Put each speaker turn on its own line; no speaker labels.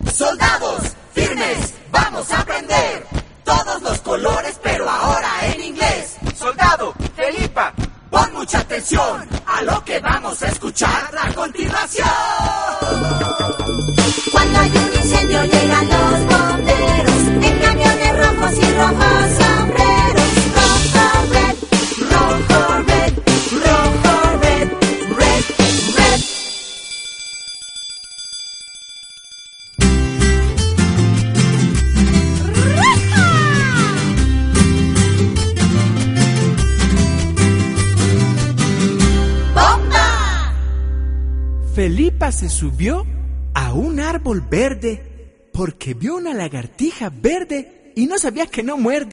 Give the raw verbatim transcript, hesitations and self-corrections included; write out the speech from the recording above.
Soldados, firmes, vamos a aprender todos los colores, pero ahora en inglés.
Soldado, Felipa,
pon mucha atención a lo que vamos a escuchar a continuación.
Cuando hay un incendio llegan los bomberos en camiones rojos y rojos sombreros. Rojo, red, rojo, red, rojo, red, red, red. ¡Bomba!
Felipa se subió a un árbol verde porque vio una lagartija verde y no sabía que no muerde.